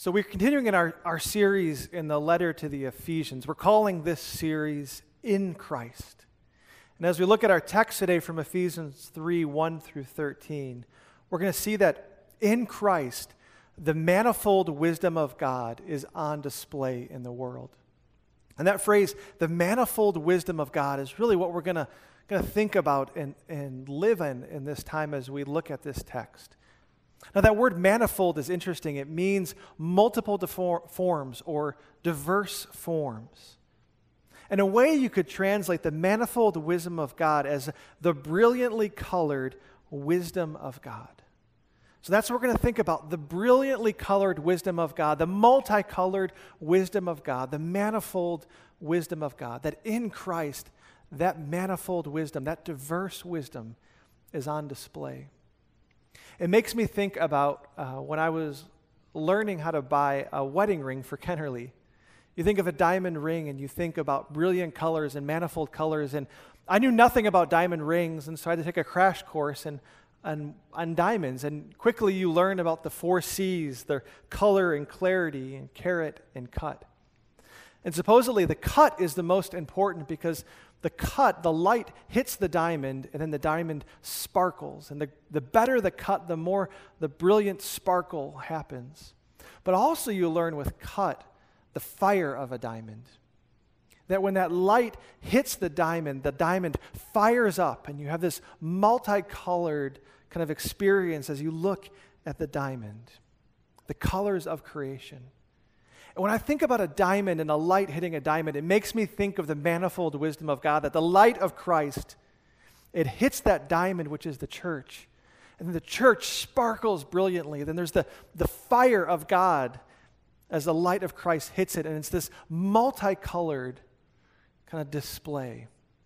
So we're continuing in our series in the letter to the Ephesians. We're calling this series In Christ. And as we look at our text today from Ephesians 3, 1 through 13, we're going to see that in Christ, the manifold wisdom of God is on display in the world. And that phrase, the manifold wisdom of God, is really what we're going to think about and live in this time as we look at this text. Now, that word manifold is interesting. It means multiple forms or diverse forms. In a way, you could translate the manifold wisdom of God as the brilliantly colored wisdom of God. So that's what we're going to think about, the brilliantly colored wisdom of God, the multicolored wisdom of God, the manifold wisdom of God, that in Christ, that manifold wisdom, that diverse wisdom is on display. It makes me think about when I was learning how to buy a wedding ring for Kennerly. You think of a diamond ring and you think about brilliant colors and manifold colors. And I knew nothing about diamond rings, and so I had to take a crash course on diamonds. And quickly you learn about the 4 C's, their color and clarity and carat and cut. And supposedly the cut is the most important because the light hits the diamond, and then the diamond sparkles. And the better the cut, the more the brilliant sparkle happens. But also you learn with cut the fire of a diamond. That when that light hits the diamond fires up, and you have this multicolored kind of experience as you look at the diamond. The colors of creation. And when I think about a diamond and a light hitting a diamond, it makes me think of the manifold wisdom of God, that the light of Christ, it hits that diamond, which is the church. And then the church sparkles brilliantly. Then there's the fire of God as the light of Christ hits it. And it's this multicolored kind of display.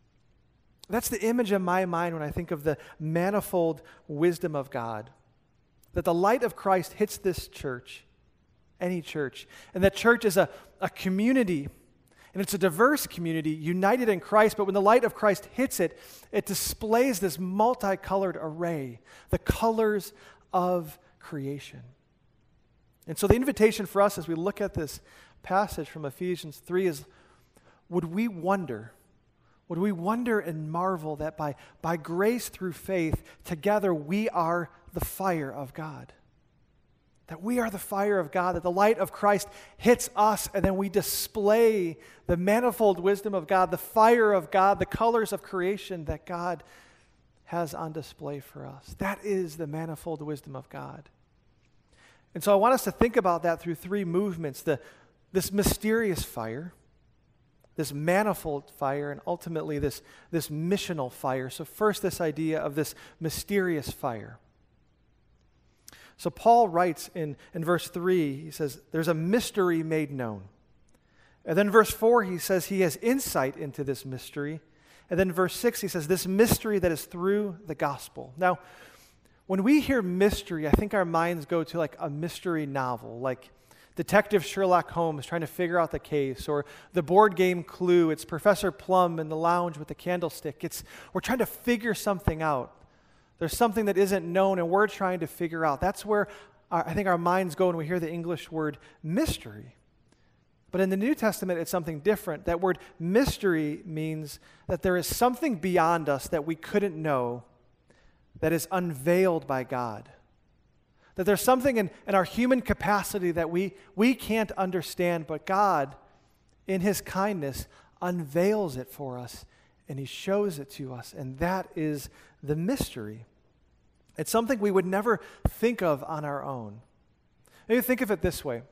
That's the image in my mind when I think of the manifold wisdom of God. That the light of Christ hits this church. Any church. And that church is a community, and it's a diverse community united in Christ, but when the light of Christ hits it, it displays this multicolored array, the colors of creation. And so the invitation for us as we look at this passage from Ephesians 3 is, would we wonder and marvel that by grace through faith, together we are the fire of God. That we are the fire of God, that the light of Christ hits us, and then we display the manifold wisdom of God, the fire of God, the colors of creation that God has on display for us. That is the manifold wisdom of God. And so I want us to think about that through 3 movements, this mysterious fire, this manifold fire, and ultimately this missional fire. So first, this idea of this mysterious fire. So Paul writes in verse 3, he says, there's a mystery made known. And then verse 4, he says he has insight into this mystery. And then verse 6, he says, this mystery that is through the gospel. Now, when we hear mystery, I think our minds go to like a mystery novel, like Detective Sherlock Holmes trying to figure out the case, or the board game Clue. It's Professor Plum in the lounge with the candlestick. We're trying to figure something out. There's something that isn't known, and we're trying to figure out. That's where I think our minds go when we hear the English word mystery. But in the New Testament, it's something different. That word mystery means that there is something beyond us that we couldn't know that is unveiled by God. That there's something in our human capacity that we can't understand, but God, in His kindness, unveils it for us, and He shows it to us, and that is the mystery. It's something we would never think of on our own. Maybe think of it this way.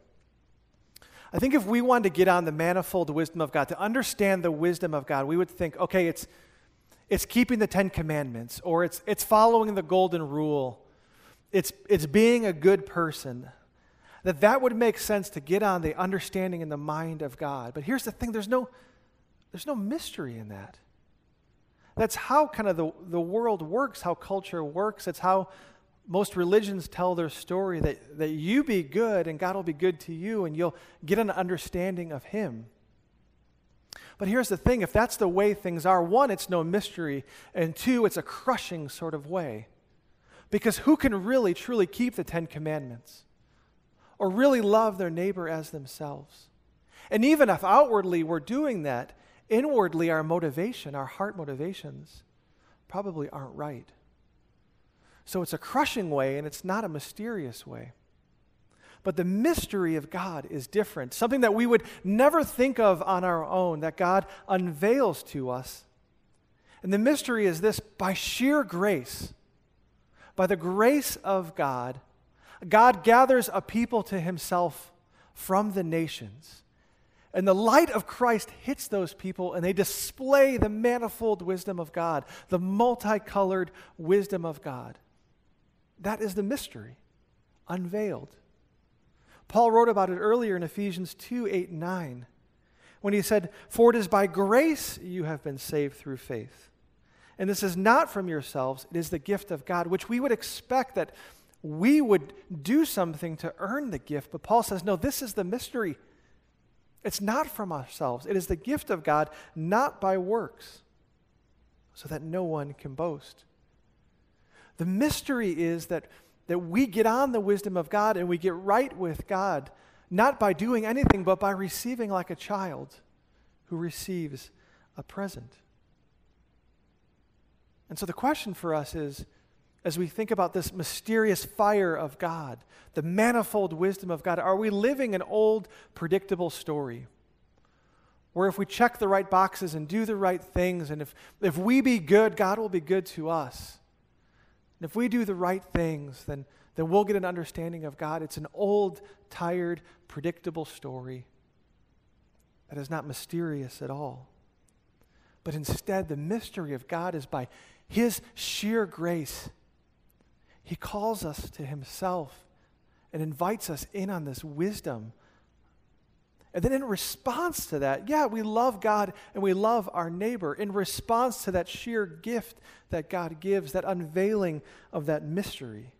I think if we wanted to get on the manifold wisdom of God, to understand the wisdom of God, we would think, okay, it's keeping the 10 Commandments, or it's following the golden rule. It's being a good person. That would make sense to get on the understanding and the mind of God. But here's the thing, there's no mystery in that. That's how kind of the world works, how culture works. It's how most religions tell their story, that you be good and God will be good to you and you'll get an understanding of Him. But here's the thing, if that's the way things are, 1, it's no mystery, and 2, it's a crushing sort of way. Because who can really, truly keep the 10 Commandments? or really love their neighbor as themselves. And even if outwardly we're doing that, inwardly our motivation, our heart motivations, probably aren't right. So it's a crushing way, and it's not a mysterious way. But the mystery of God is different, something that we would never think of on our own, that God unveils to us. And the mystery is this: by sheer grace, by the grace of God, God gathers a people to himself from the nations. And the light of Christ hits those people, and they display the manifold wisdom of God, the multicolored wisdom of God. That is the mystery, unveiled. Paul wrote about it earlier in Ephesians 2:8-9, when he said, "For it is by grace you have been saved through faith. And this is not from yourselves, it is the gift of God," which we would expect that we would do something to earn the gift. But Paul says, no, this is the mystery. It's not from ourselves. It is the gift of God, not by works, so that no one can boast. The mystery is that we get on the wisdom of God and we get right with God, not by doing anything, but by receiving like a child who receives a present. And so the question for us is, as we think about this mysterious fire of God, the manifold wisdom of God, are we living an old, predictable story? Where if we check the right boxes and do the right things, and if we be good, God will be good to us. And if we do the right things, then we'll get an understanding of God. It's an old, tired, predictable story that is not mysterious at all. But instead, the mystery of God is by his sheer grace. He calls us to himself and invites us in on this wisdom. And then in response to that, we love God and we love our neighbor. In response to that sheer gift that God gives, that unveiling of that mystery.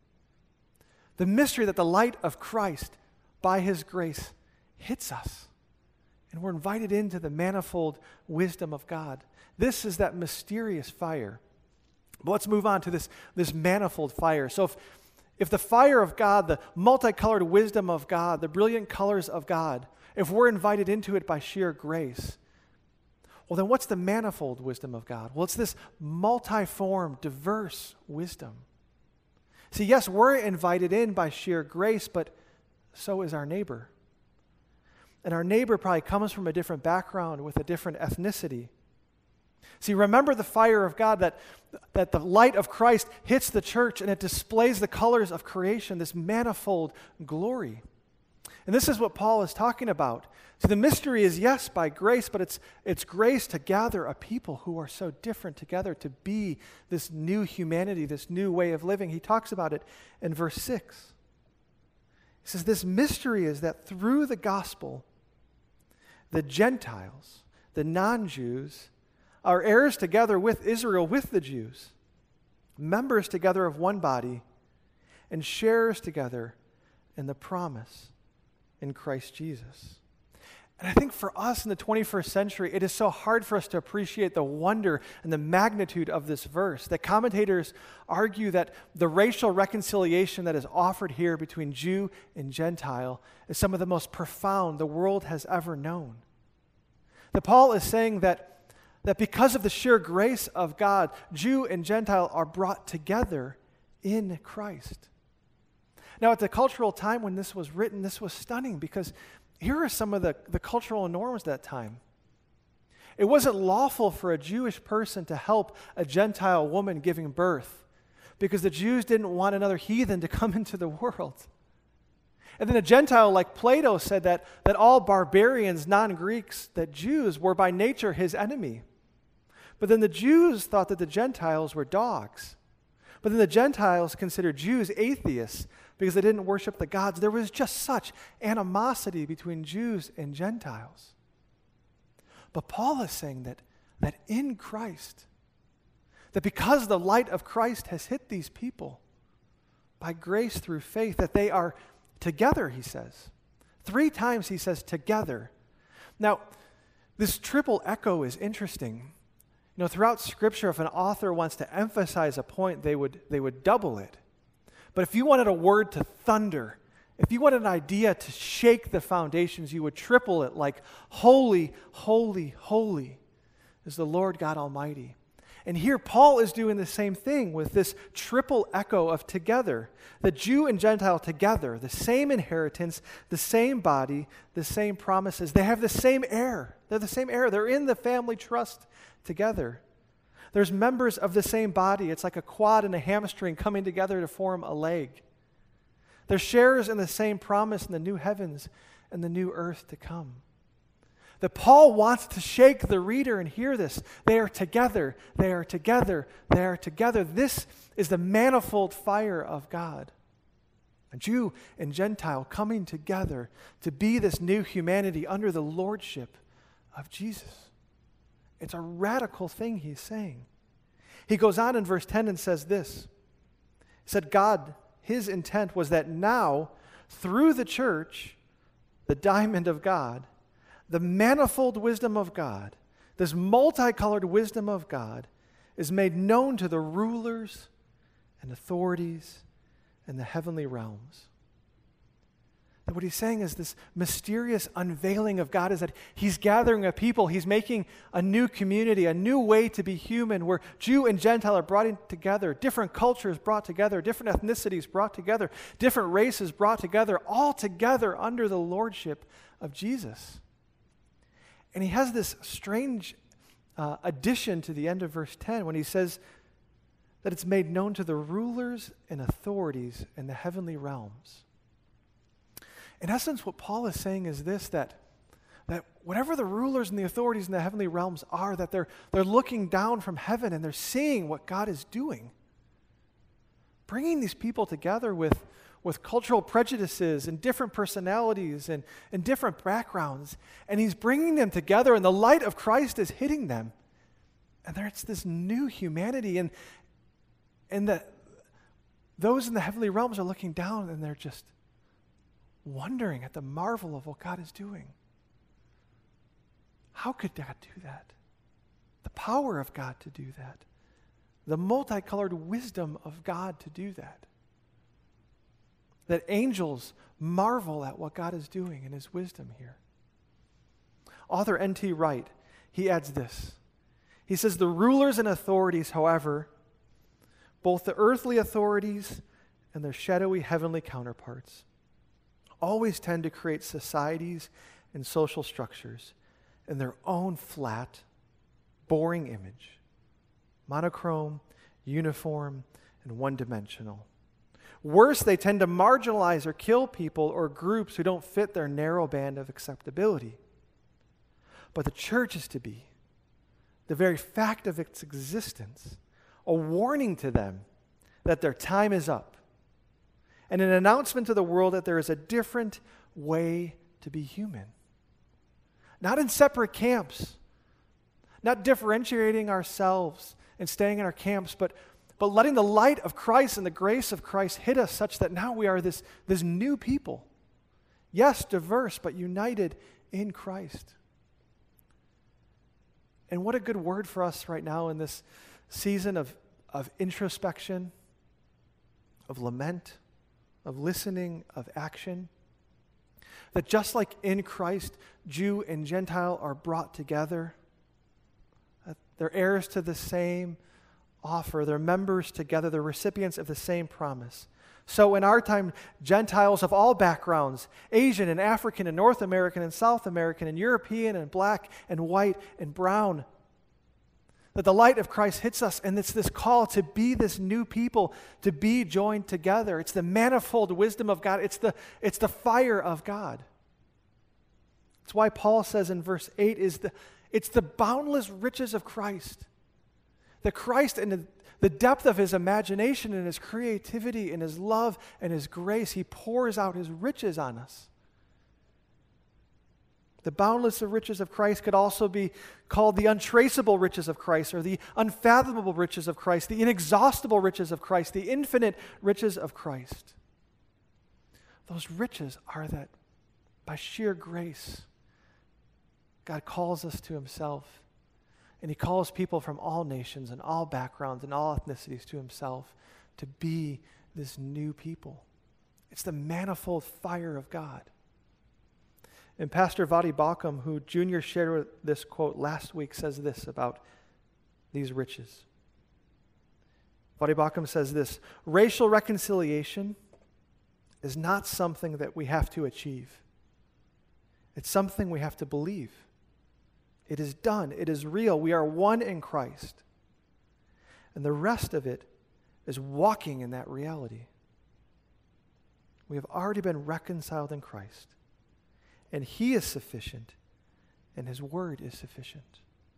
The mystery that the light of Christ, by his grace, hits us. And we're invited into the manifold wisdom of God. This is that mysterious fire. But let's move on to this manifold fire. So if the fire of God, the multicolored wisdom of God, the brilliant colors of God, if we're invited into it by sheer grace, well, then what's the manifold wisdom of God? Well, it's this multiform, diverse wisdom. See, yes, we're invited in by sheer grace, but so is our neighbor. And our neighbor probably comes from a different background with a different ethnicity. See, remember the fire of God, that the light of Christ hits the church and it displays the colors of creation, this manifold glory. And this is what Paul is talking about. So the mystery is, yes, by grace, but it's grace to gather a people who are so different together to be this new humanity, this new way of living. He talks about it in verse 6. He says, this mystery is that through the gospel, the Gentiles, the non-Jews, are heirs together with Israel, with the Jews, members together of one body, and sharers together in the promise in Christ Jesus. And I think for us in the 21st century, it is so hard for us to appreciate the wonder and the magnitude of this verse that commentators argue that the racial reconciliation that is offered here between Jew and Gentile is some of the most profound the world has ever known. That Paul is saying that because of the sheer grace of God, Jew and Gentile are brought together in Christ. Now, at the cultural time when this was written, this was stunning because here are some of the cultural norms at that time. It wasn't lawful for a Jewish person to help a Gentile woman giving birth because the Jews didn't want another heathen to come into the world. And then a Gentile like Plato said that all barbarians, non-Greeks, that Jews were by nature his enemy. But then the Jews thought that the Gentiles were dogs. But then the Gentiles considered Jews atheists because they didn't worship the gods. There was just such animosity between Jews and Gentiles. But Paul is saying that in Christ, that because the light of Christ has hit these people, by grace through faith, that they are together, he says. 3 times he says together. Now, this triple echo is interesting. You know, throughout Scripture, if an author wants to emphasize a point, they would double it. But if you wanted a word to thunder If you want an idea to shake the foundations, you would triple it like, holy, holy, holy is the Lord God Almighty. And here Paul is doing the same thing with this triple echo of together. The Jew and Gentile together, the same inheritance, the same body, the same promises. They have the same heir. They're the same heir. They're in the family trust together. There's members of the same body. It's like a quad and a hamstring coming together to form a leg. They're sharers in the same promise in the new heavens and the new earth to come. That Paul wants to shake the reader and hear this. They are together. They are together. They are together. This is the manifold fire of God. A Jew and Gentile coming together to be this new humanity under the lordship of Jesus. It's a radical thing he's saying. He goes on in verse 10 and says this. He said, God, his intent was that now, through the church, the diamond of God, the manifold wisdom of God, this multicolored wisdom of God, is made known to the rulers and authorities in the heavenly realms. And what he's saying is this mysterious unveiling of God is that he's gathering a people, he's making a new community, a new way to be human, where Jew and Gentile are brought together, different cultures brought together, different ethnicities brought together, different races brought together, all together under the lordship of Jesus. And he has this strange addition to the end of verse 10 when he says that it's made known to the rulers and authorities in the heavenly realms. In essence, what Paul is saying is this, that whatever the rulers and the authorities in the heavenly realms are, that they're looking down from heaven and they're seeing what God is doing. Bringing these people together with cultural prejudices and different personalities and different backgrounds. And he's bringing them together and the light of Christ is hitting them. And there's this new humanity. And those in the heavenly realms are looking down and they're just wondering at the marvel of what God is doing. How could God do that? The power of God to do that. The multicolored wisdom of God to do that. That angels marvel at what God is doing in his wisdom here. Author N.T. Wright, he adds this. He says, the rulers and authorities, however, both the earthly authorities and their shadowy heavenly counterparts, always tend to create societies and social structures in their own flat, boring image, monochrome, uniform, and one-dimensional. Worse, they tend to marginalize or kill people or groups who don't fit their narrow band of acceptability. But the church is to be, the very fact of its existence, a warning to them that their time is up, and an announcement to the world that there is a different way to be human. Not in separate camps, not differentiating ourselves and staying in our camps, but letting the light of Christ and the grace of Christ hit us such that now we are this new people. Yes, diverse, but united in Christ. And what a good word for us right now in this season of introspection, of lament, of listening, of action. That just like in Christ, Jew and Gentile are brought together, they're heirs to the same offer, they're members together, they're recipients of the same promise. So in our time, Gentiles of all backgrounds, Asian and African and North American and South American and European and black and white and brown, that the light of Christ hits us, and it's this call to be this new people, to be joined together. It's the manifold wisdom of God. It's the fire of God. It's why Paul says in verse 8, it's the boundless riches of Christ. That Christ and the depth of his imagination and his creativity and his love and his grace, he pours out his riches on us. The boundless riches of Christ could also be called the untraceable riches of Christ, or the unfathomable riches of Christ, the inexhaustible riches of Christ, the infinite riches of Christ. Those riches are that by sheer grace, God calls us to himself, and he calls people from all nations and all backgrounds and all ethnicities to himself to be this new people. It's the manifold fire of God. And Pastor Vadi Bakum, who Junior shared this quote last week, says this about these riches. Vadi Bakum says this: racial reconciliation is not something that we have to achieve. It's something we have to believe. It is done. It is real. We are one in Christ. And the rest of it is walking in that reality. We have already been reconciled in Christ. And He is sufficient. And His word is sufficient.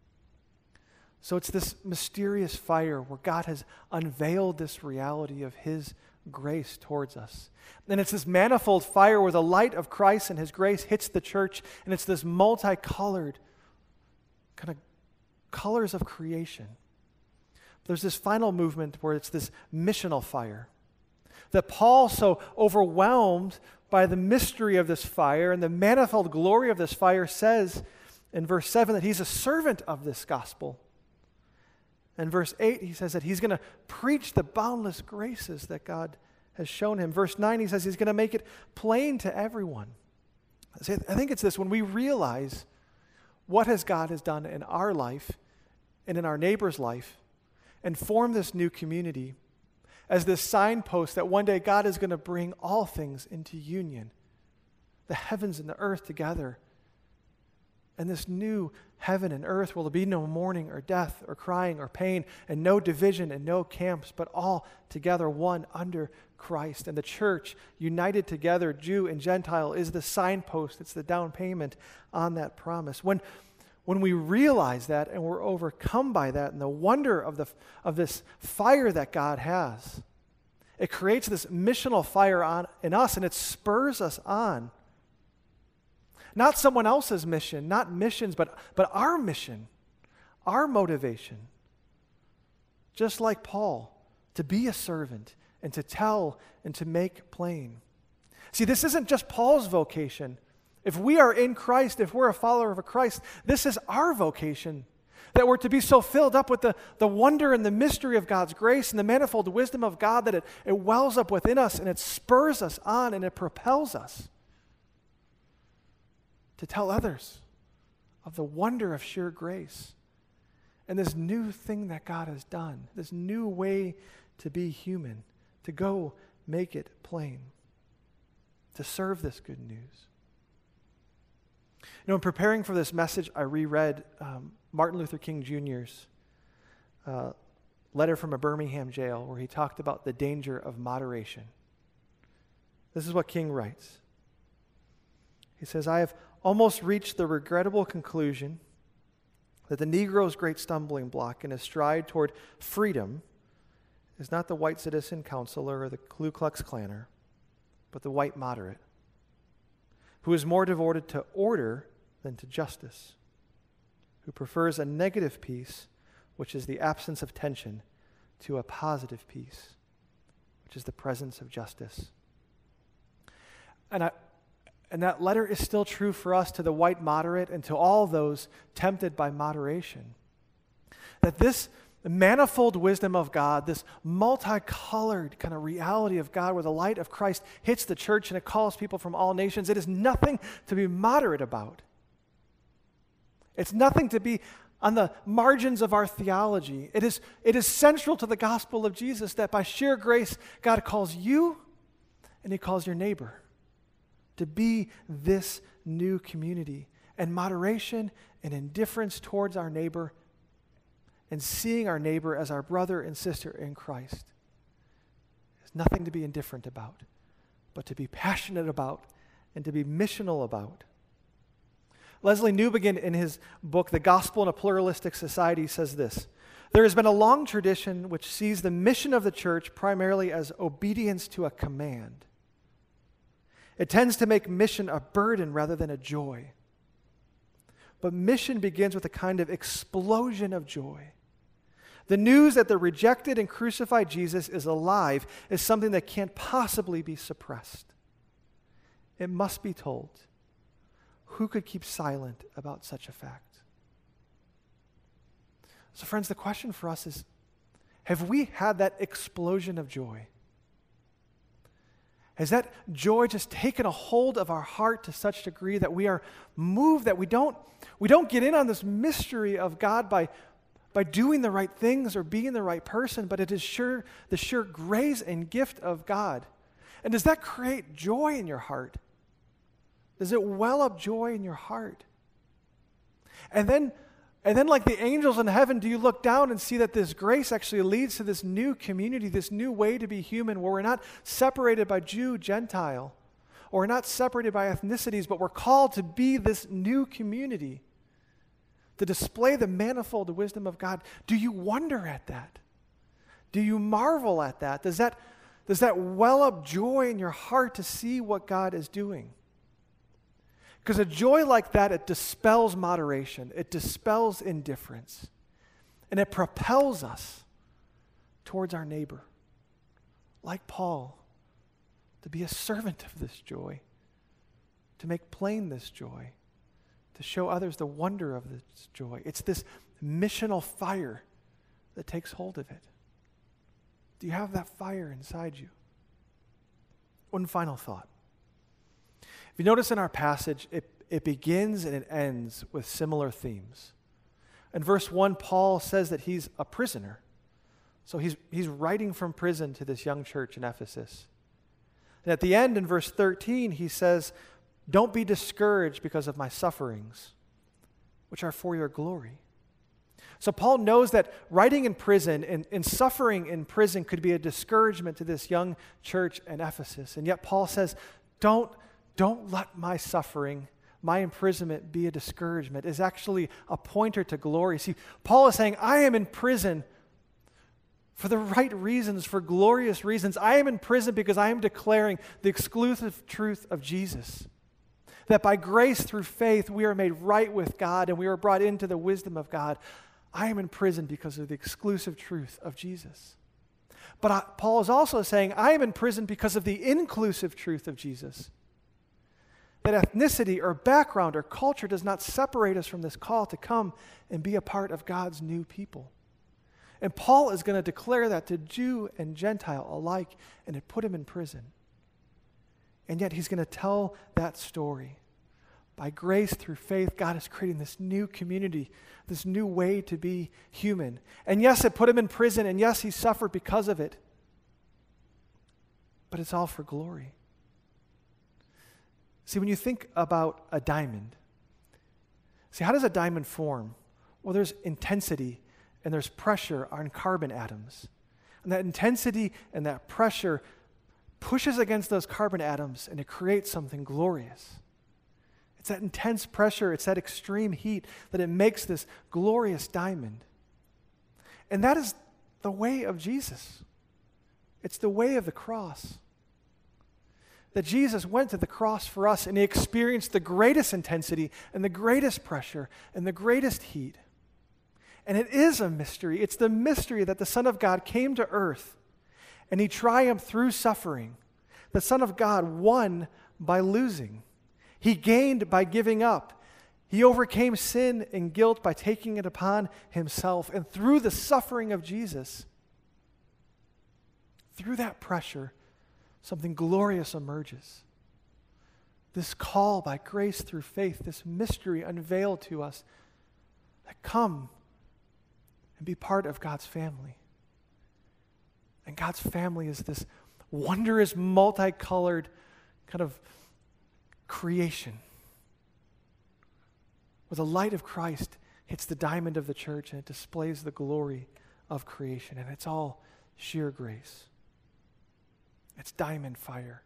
So it's this mysterious fire where God has unveiled this reality of His grace towards us. And it's this manifold fire where the light of Christ and His grace hits the church, and it's this multicolored kind of colors of creation. There's this final movement where it's this missional fire. That Paul, so overwhelmed by the mystery of this fire and the manifold glory of this fire, says in verse 7 that he's a servant of this gospel. In verse 8, he says that he's going to preach the boundless graces that God has shown him. Verse 9, he says he's going to make it plain to everyone. I think it's this: when we realize what God has done in our life and in our neighbor's life, and form this new community as this signpost that one day God is going to bring all things into union, the heavens and the earth together. And this new heaven and earth, will there be no mourning or death or crying or pain, and no division and no camps, but all together one under Christ. And the church, united together, Jew and Gentile, is the signpost. It's the down payment on that promise. When we realize that and we're overcome by that and the wonder of this fire that God has, it creates this missional fire in us, and it spurs us on. Not someone else's mission, not missions, but our mission, our motivation. Just like Paul, to be a servant and to tell and to make plain. See, this isn't just Paul's vocation. If we are in Christ, if we're a follower of Christ, this is our vocation. That we're to be so filled up with the wonder and the mystery of God's grace and the manifold wisdom of God that it wells up within us and it spurs us on and it propels us to tell others of the wonder of sheer grace and this new thing that God has done, this new way to be human, to go make it plain, to serve this good news. You know, in preparing for this message, I reread Martin Luther King Jr.'s letter from a Birmingham jail where he talked about the danger of moderation. This is what King writes. He says, "I have almost reached the regrettable conclusion that the Negro's great stumbling block in his stride toward freedom is not the white citizen counselor or the Ku Klux Klanner, but the white moderate, who is more devoted to order than to justice, who prefers a negative peace, which is the absence of tension, to a positive peace, which is the presence of justice." And that letter is still true for us, to the white moderate and to all those tempted by moderation. That this manifold wisdom of God, this multicolored kind of reality of God where the light of Christ hits the church and it calls people from all nations, it is nothing to be moderate about. It's nothing to be on the margins of our theology. It is central to the gospel of Jesus that by sheer grace, God calls you and He calls your neighbor to be this new community. And moderation and indifference towards our neighbor and seeing our neighbor as our brother and sister in Christ is nothing to be indifferent about, but to be passionate about and to be missional about. Leslie Newbegin, in his book, The Gospel in a Pluralistic Society, says this: "There has been a long tradition which sees the mission of the church primarily as obedience to a command. It tends to make mission a burden rather than a joy. But mission begins with a kind of explosion of joy. The news that the rejected and crucified Jesus is alive is something that can't possibly be suppressed. It must be told. Who could keep silent about such a fact?" So friends, the question for us is, have we had that explosion of joy? Has that joy just taken a hold of our heart to such a degree that we are moved, that we don't get in on this mystery of God by doing the right things or being the right person, but it is the sure grace and gift of God? And does that create joy in your heart? Does it well up joy in your heart? And then like the angels in heaven, do you look down and see that this grace actually leads to this new community, this new way to be human, where we're not separated by Jew, Gentile, or we're not separated by ethnicities, but we're called to be this new community, to display the manifold wisdom of God? Do you wonder at that? Do you marvel at that? Does that well up joy in your heart to see what God is doing? Because a joy like that, it dispels moderation, it dispels indifference, and it propels us towards our neighbor, like Paul, to be a servant of this joy, to make plain this joy, to show others the wonder of this joy. It's this missional fire that takes hold of it. Do you have that fire inside you? One final thought. If you notice in our passage, it begins and it ends with similar themes. In verse 1, Paul says that he's a prisoner. So he's writing from prison to this young church in Ephesus. And at the end, in verse 13, he says, "Don't be discouraged because of my sufferings, which are for your glory." So Paul knows that writing in prison and suffering in prison could be a discouragement to this young church in Ephesus. And yet Paul says, don't let my suffering, my imprisonment be a discouragement. It's actually a pointer to glory. See, Paul is saying, I am in prison for the right reasons, for glorious reasons. I am in prison because I am declaring the exclusive truth of Jesus. That by grace through faith, we are made right with God and we are brought into the wisdom of God. I am in prison because of the exclusive truth of Jesus. But Paul is also saying, I am in prison because of the inclusive truth of Jesus. That ethnicity or background or culture does not separate us from this call to come and be a part of God's new people. And Paul is going to declare that to Jew and Gentile alike, and it put him in prison. And yet he's going to tell that story. By grace through faith, God is creating this new community, this new way to be human. And yes, it put him in prison, and yes, he suffered because of it. But it's all for glory. See, when you think about a diamond, how does a diamond form? Well, there's intensity and there's pressure on carbon atoms. And that intensity and that pressure pushes against those carbon atoms and it creates something glorious. It's that intense pressure, it's that extreme heat that it makes this glorious diamond. And that is the way of Jesus. It's the way of the cross. That Jesus went to the cross for us and he experienced the greatest intensity and the greatest pressure and the greatest heat. And it is a mystery. It's the mystery that the Son of God came to earth and he triumphed through suffering. The Son of God won by losing. He gained by giving up. He overcame sin and guilt by taking it upon himself. And through the suffering of Jesus, through that pressure, something glorious emerges. This call by grace through faith, this mystery unveiled to us, that come and be part of God's family. And God's family is this wondrous, multicolored kind of creation where the light of Christ hits the diamond of the church and it displays the glory of creation. And it's all sheer grace. It's diamond fire.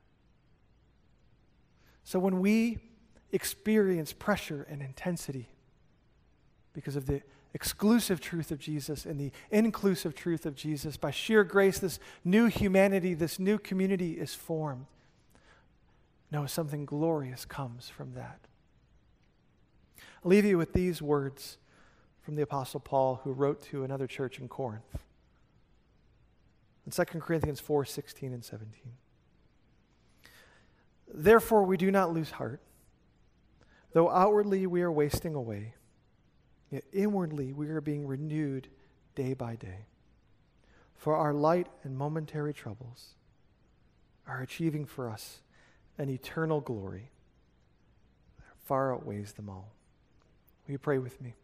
So when we experience pressure and intensity because of the exclusive truth of Jesus and the inclusive truth of Jesus, by sheer grace, this new humanity, this new community is formed. No, something glorious comes from that. I'll leave you with these words from the Apostle Paul, who wrote to another church in Corinth. In 2 Corinthians 4:16 and 17. Therefore we do not lose heart, though outwardly we are wasting away, yet inwardly we are being renewed day by day. For our light and momentary troubles are achieving for us an eternal glory that far outweighs them all. Will you pray with me?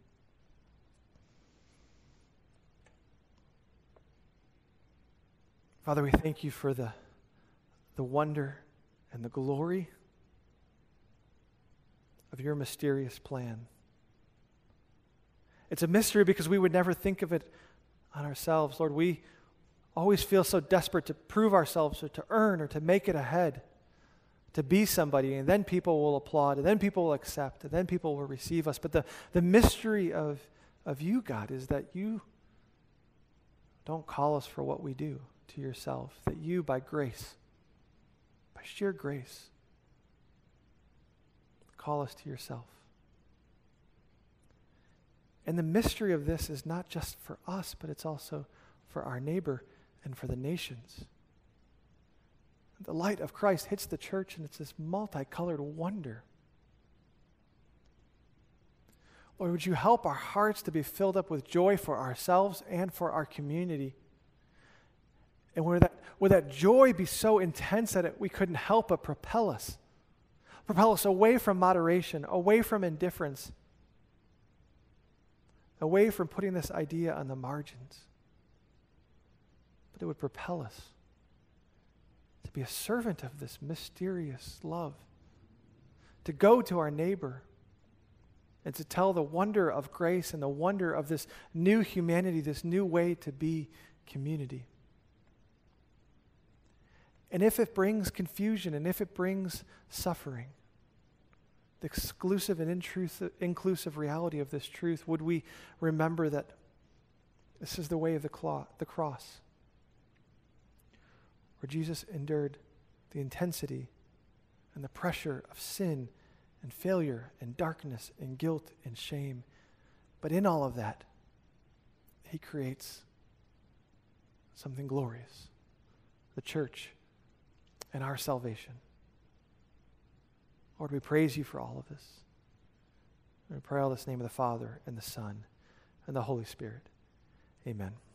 Father, we thank you for the wonder and the glory of your mysterious plan. It's a mystery because we would never think of it on ourselves. Lord, we always feel so desperate to prove ourselves or to earn or to make it ahead, to be somebody, and then people will applaud, and then people will accept, and then people will receive us. But the mystery of you, God, is that you don't call us for what we do to yourself, that you, by grace, by sheer grace, call us to yourself. And the mystery of this is not just for us, but it's also for our neighbor and for the nations. The light of Christ hits the church, and it's this multicolored wonder. Lord, would you help our hearts to be filled up with joy for ourselves and for our community? And would that joy be so intense that we couldn't help but propel us away from moderation, away from indifference, away from putting this idea on the margins. But it would propel us to be a servant of this mysterious love, to go to our neighbor and to tell the wonder of grace and the wonder of this new humanity, this new way to be community. And if it brings confusion and if it brings suffering, the exclusive and inclusive reality of this truth, would we remember that this is the way of the cross, where Jesus endured the intensity and the pressure of sin and failure and darkness and guilt and shame. But in all of that, he creates something glorious, the church and our salvation. Lord, we praise you for all of this. And we pray all this in the name of the Father and the Son and the Holy Spirit. Amen.